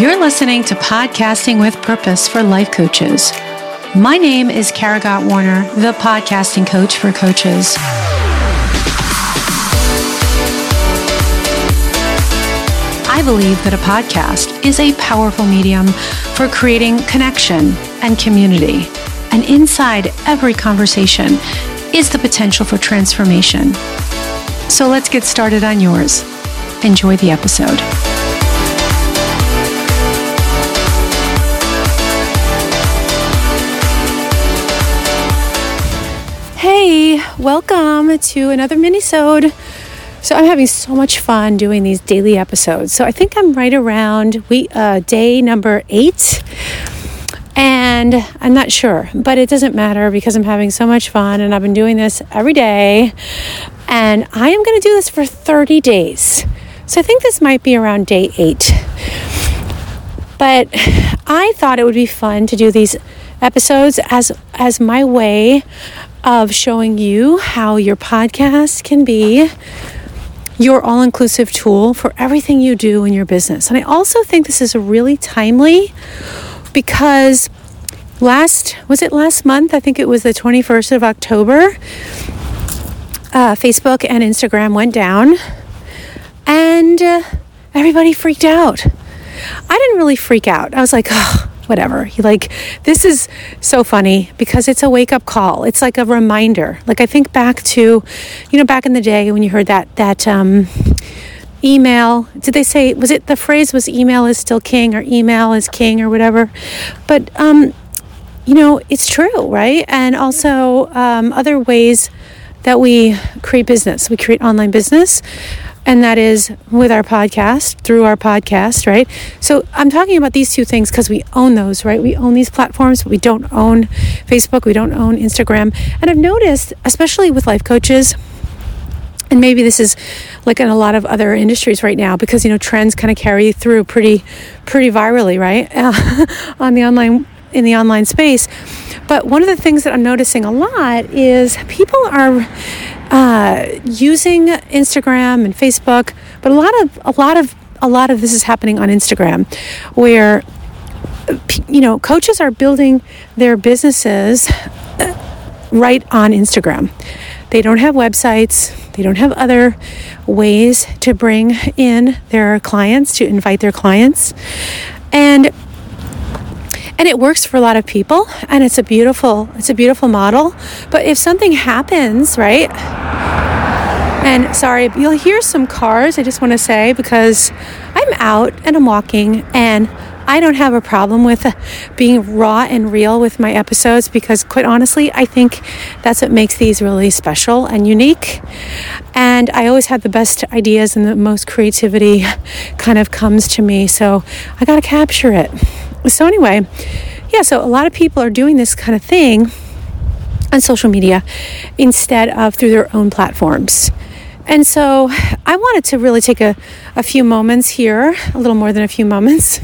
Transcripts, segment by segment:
You're listening to Podcasting with Purpose for Life Coaches. My name is Kara Gott Warner, the podcasting coach for coaches. I believe that a podcast is a powerful medium for creating connection and community. And inside every conversation is the potential for transformation. So let's get started on yours. Enjoy the episode. Hey, welcome to another mini-sode. So I'm having so much fun doing these daily episodes. So I think I'm right around day number 8. And I'm not sure, but it doesn't matter because I'm having so much fun and I've been doing this every day. And I am going to do this for 30 days. So I think this might be around day 8. But I thought it would be fun to do these episodes as my way of showing you how your podcast can be your all-inclusive tool for everything you do in your business. And I also think this is really timely because last month? I think it was the 21st of October. Facebook and Instagram went down and everybody freaked out. I didn't really freak out. I was like, oh, whatever. This is so funny because it's a wake-up call. It's like a reminder. Like I think back to, back in the day when you heard that email. Did they say, the phrase was email is still king or email is king or whatever? But, it's true, right? And also other ways that we create business. We create online business. And that is with our podcast, through our podcast, right? So I'm talking about these two things because we own those, right? We own these platforms, but we don't own Facebook, we don't own Instagram. And I've noticed, especially with life coaches, and maybe this is like in a lot of other industries right now, because, trends kind of carry through pretty virally, right? In the online space. But one of the things that I'm noticing a lot is people are using Instagram and Facebook, but a lot of this is happening on Instagram, where coaches are building their businesses right on Instagram. They don't have websites. They don't have other ways to bring in their clients, to invite their clients, and it works for a lot of people, and it's a beautiful model. But if something happens, right? And sorry, you'll hear some cars, I just want to say, because I'm out and I'm walking, and I don't have a problem with being raw and real with my episodes, because quite honestly, I think that's what makes these really special and unique. And I always have the best ideas and the most creativity kind of comes to me. So I got to capture it. So anyway, so a lot of people are doing this kind of thing on social media instead of through their own platforms. And so I wanted to really take a few moments here, a little more than a few moments,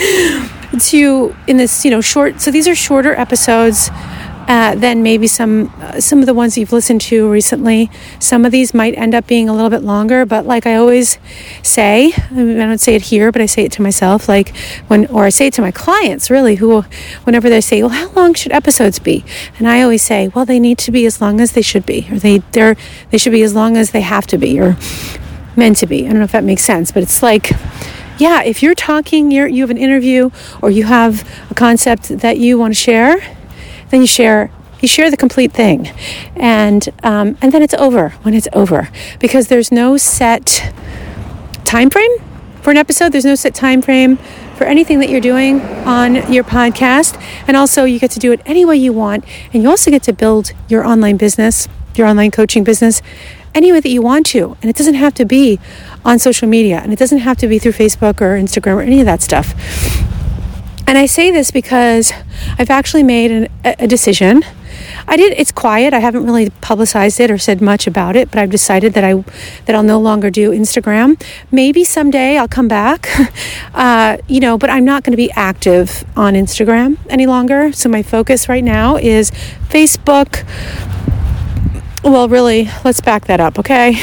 in this, short. So these are shorter episodes than maybe some of the ones you've listened to recently. Some of these might end up being a little bit longer, but like I always say, I don't say it here, but I say it to myself, or I say it to my clients, really, whenever they say, well, how long should episodes be? And I always say, well, they need to be as long as they should be, or they should be as long as they have to be, or meant to be. I don't know if that makes sense, but it's like, if you're talking, you have an interview, or you have a concept that you want to share, then you share the complete thing, and then it's over when it's over, because there's no set time frame for an episode. There's no set time frame for anything that you're doing on your podcast, and also you get to do it any way you want, and you also get to build your online business, your online coaching business, any way that you want to, and it doesn't have to be on social media, and it doesn't have to be through Facebook or Instagram or any of that stuff. And I say this because I've actually made a decision. It's quiet. I haven't really publicized it or said much about it, but I've decided that I'll no longer do Instagram. Maybe someday I'll come back, but I'm not going to be active on Instagram any longer. So my focus right now is Facebook. Well, really, let's back that up, okay?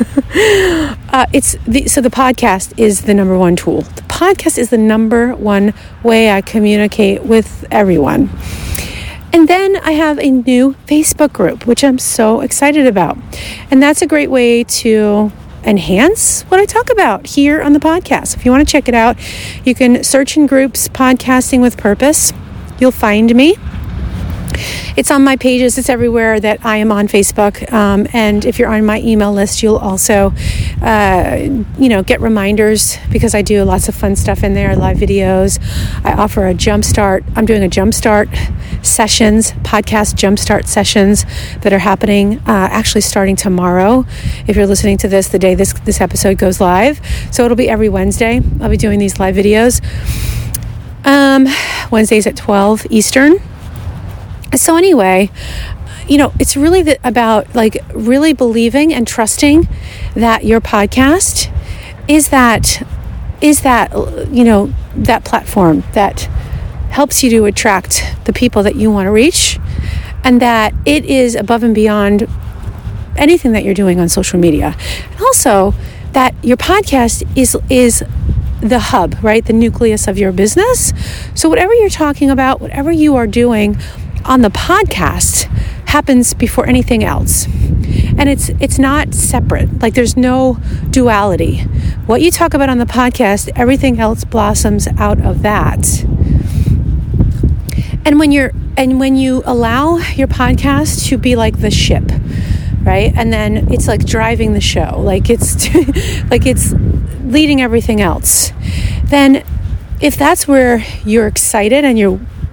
So the podcast is the number one tool. The podcast is the number one way I communicate with everyone. And then I have a new Facebook group, which I'm so excited about. And that's a great way to enhance what I talk about here on the podcast. If you want to check it out, you can search in groups, Podcasting with Purpose. You'll find me. It's on my pages. It's everywhere that I am on Facebook. And if you're on my email list, you'll also, get reminders because I do lots of fun stuff in there, live videos. I offer a jumpstart. I'm doing a jumpstart sessions, podcast jumpstart sessions that are happening, actually starting tomorrow. If you're listening to this, the day this episode goes live. So it'll be every Wednesday. I'll be doing these live videos. Wednesdays at 12 Eastern. So anyway, it's really about really believing and trusting that your podcast is that platform that helps you to attract the people that you want to reach, and that it is above and beyond anything that you're doing on social media. And also that your podcast is the hub, right? The nucleus of your business. So whatever you're talking about, whatever you are doing on the podcast happens before anything else. And it's not separate. There's no duality. What you talk about on the podcast, everything else blossoms out of that. And when you allow your podcast to be like the ship, right? And then it's like driving the show, it's leading everything else. Then if that's where you're excited and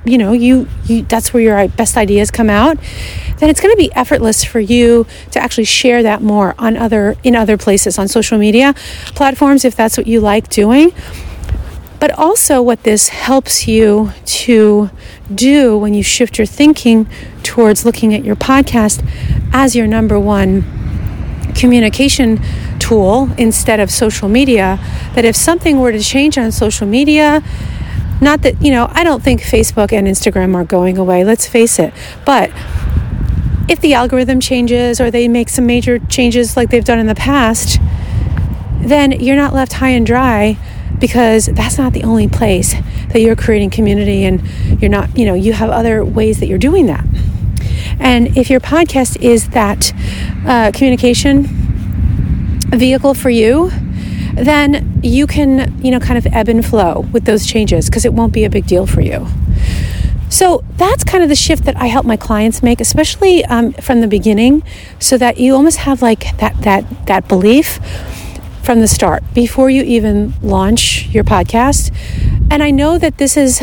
that's where your best ideas come out, then it's going to be effortless for you to actually share that more in other places, on social media platforms, if that's what you like doing. But also what this helps you to do when you shift your thinking towards looking at your podcast as your number one communication tool instead of social media, that if something were to change on social media, not that, I don't think Facebook and Instagram are going away, let's face it. But if the algorithm changes or they make some major changes like they've done in the past, then you're not left high and dry, because that's not the only place that you're creating community, and you're not, you have other ways that you're doing that. And if your podcast is that communication vehicle for you, then you can, kind of ebb and flow with those changes, because it won't be a big deal for you. So that's kind of the shift that I help my clients make, especially from the beginning, so that you almost have that belief from the start before you even launch your podcast. And I know that this is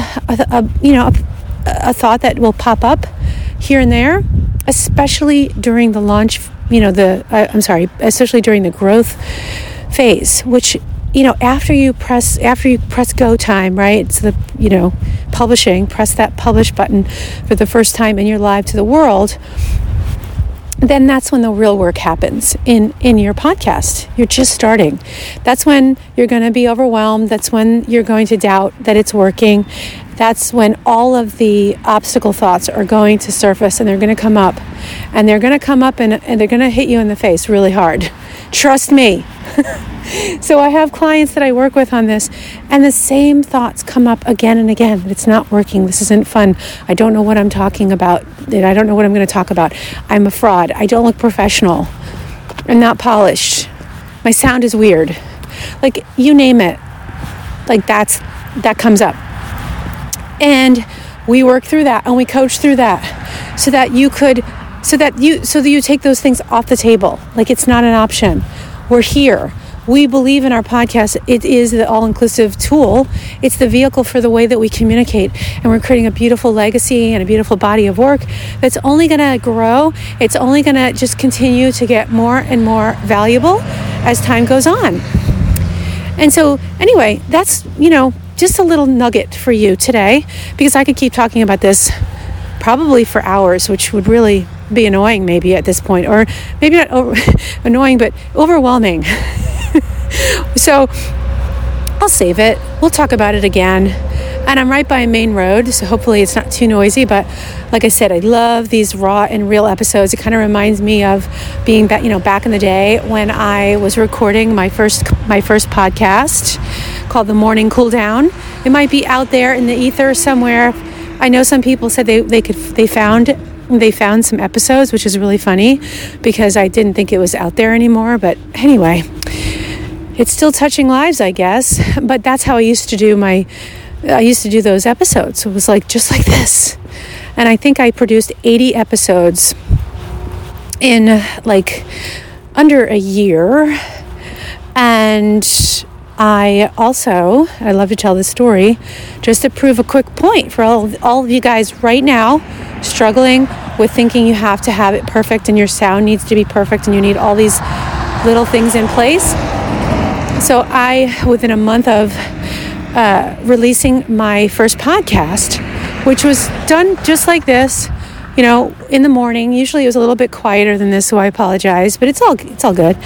a thought that will pop up here and there, especially during the launch, especially during the growth phase, which, after you press go time, right? It's the, publishing, press that publish button for the first time and you're live to the world. Then that's when the real work happens in your podcast. You're just starting. That's when you're going to be overwhelmed. That's when you're going to doubt that it's working. That's when all of the obstacle thoughts are going to surface, and they're going to come up. And they're going to come up and they're going to hit you in the face really hard. Trust me. So I have clients that I work with on this, and the same thoughts come up again and again. It's not working. This isn't fun. I don't know what I'm talking about. I don't know what I'm going to talk about. I'm a fraud. I don't look professional. I'm not polished. My sound is weird. You name it. That comes up. And we work through that, and we coach through that, so that you take those things off the table. It's not an option. We're here. We believe in our podcast. It is the all-inclusive tool. It's the vehicle for the way that we communicate. And we're creating a beautiful legacy and a beautiful body of work that's only going to grow. It's only going to just continue to get more and more valuable as time goes on. And so anyway, that's, just a little nugget for you today, because I could keep talking about this probably for hours, which would really be annoying maybe at this point, or maybe not annoying, but overwhelming. So I'll save it. We'll talk about it again. And I'm right by a main road, so hopefully it's not too noisy. But like I said, I love these raw and real episodes. It kind of reminds me of being back in the day when I was recording my first podcast called The Morning Cool Down. It might be out there in the ether somewhere. I know some people said they found some episodes, which is really funny because I didn't think it was out there anymore. But anyway, it's still touching lives, I guess. But that's how I used to do those episodes. It was just like this. And I think I produced 80 episodes in under a year. And I love to tell this story just to prove a quick point for all of you guys right now struggling with thinking you have to have it perfect and your sound needs to be perfect and you need all these little things in place. So within a month of releasing my first podcast, which was done just like this, in the morning. Usually it was a little bit quieter than this, so I apologize, but it's all good.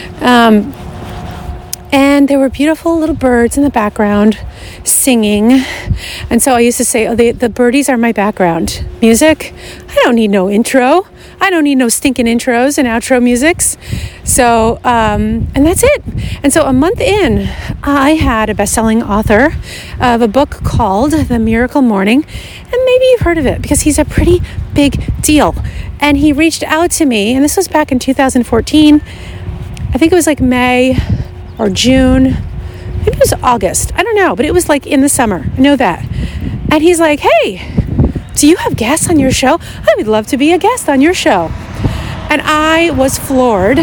And there were beautiful little birds in the background singing. And so I used to say, the birdies are my background music. I don't need no intro. I don't need no stinking intros and outro musics. So, and that's it. And so a month in, I had a best-selling author of a book called The Miracle Morning. And maybe you've heard of it because he's a pretty big deal. And he reached out to me, and this was back in 2014. I think it was May or June. Maybe it was August. I don't know, but it was in the summer. I know that. And he's like, hey, do you have guests on your show? I would love to be a guest on your show. And I was floored.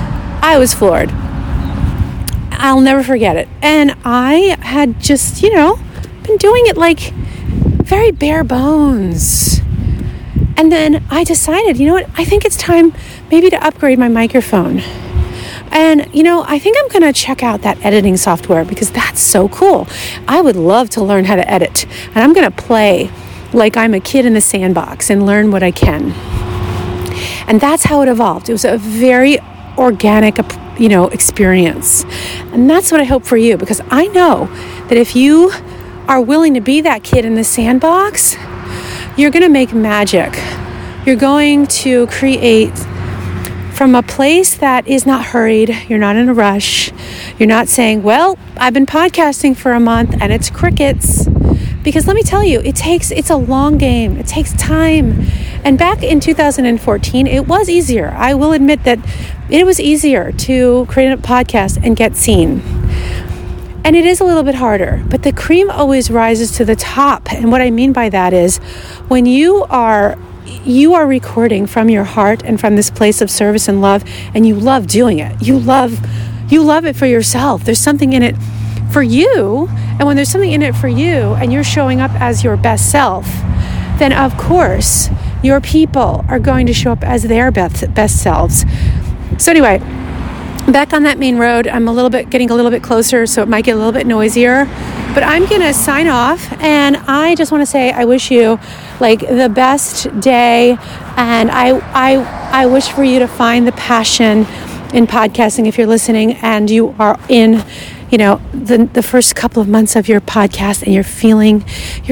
I'll never forget it. And I had just, been doing it very bare bones. And then I decided, I think it's time maybe to upgrade my microphone. And, I think I'm going to check out that editing software because that's so cool. I would love to learn how to edit. And I'm going to play like I'm a kid in the sandbox and learn what I can. And that's how it evolved. It was a very organic, experience. And that's what I hope for you, because I know that if you are willing to be that kid in the sandbox, you're going to make magic. You're going to create from a place that is not hurried. You're not in a rush. You're not saying, well, I've been podcasting for a month and it's crickets. Because let me tell you, it's a long game. It takes time. And back in 2014, it was easier. I will admit that it was easier to create a podcast and get seen. And it is a little bit harder, but the cream always rises to the top. And what I mean by that is when you are recording from your heart and from this place of service and love, and you love doing it. You love it for yourself. There's something in it for you. And when there's something in it for you and you're showing up as your best self, then of course your people are going to show up as their best selves. So anyway, back on that main road, I'm getting a little bit closer, so it might get a little bit noisier, but I'm going to sign off. And I just want to say, I wish you the best day. And I wish for you to find the passion in podcasting if you're listening and you are in the first couple of months of your podcast and you're feeling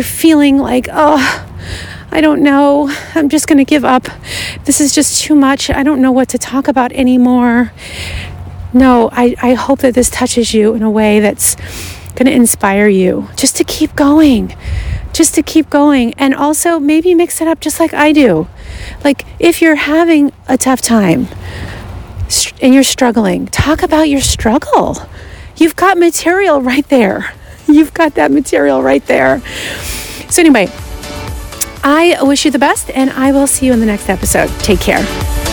I don't know, I'm just going to give up. This is just too much. I don't know what to talk about anymore. No, I hope that this touches you in a way that's going to inspire you just to keep going. And also maybe mix it up just like I do. If you're having a tough time and you're struggling, talk about your struggle. You've got material right there. You've got that material right there. So anyway, I wish you the best, and I will see you in the next episode. Take care.